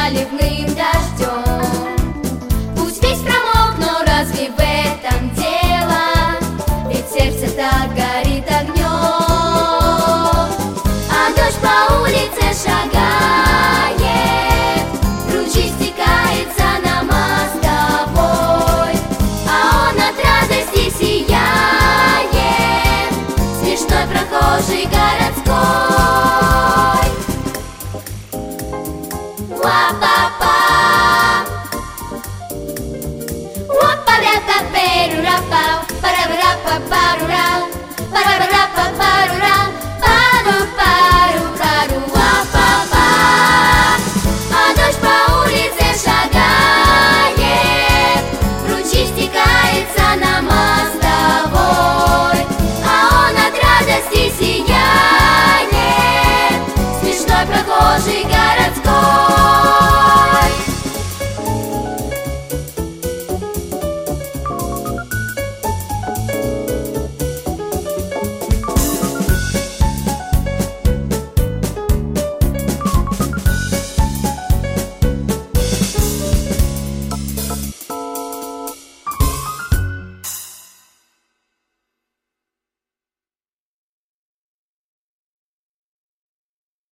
проливным дождем. Пусть весь промок, но разве в этом дело? Ведь сердце так горит огнем. А дождь по улице шагает, ручей стекает за на мостовой, а он от радости сияет, смешной прохожий городской. Папа!